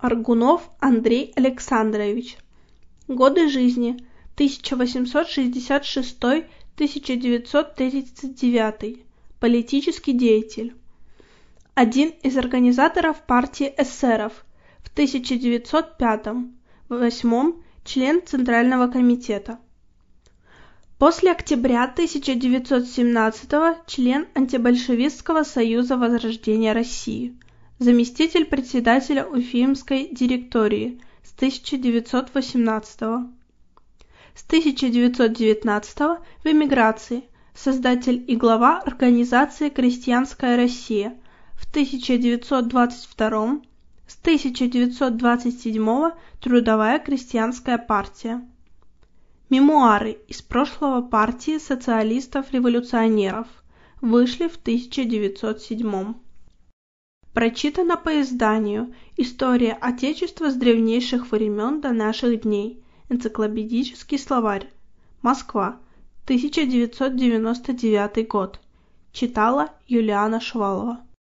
Аргунов Андрей Александрович. Годы жизни 1866-1939. Политический деятель. Один из организаторов партии эсеров в 1905-1908, член Центрального комитета. После октября 1917 член антибольшевистского союза Возрождения России, заместитель председателя Уфимской директории с 1918. С 1919 в эмиграции, создатель и глава организации «Крестьянская Россия», в 1922, с 1927 Трудовая крестьянская партия. Мемуары из прошлого партии социалистов-революционеров вышли в 1907. Прочитано по изданию «История Отечества с древнейших времен до наших дней. Энциклопедический словарь. Москва. 1999 год». Читала Юлиана Швалова.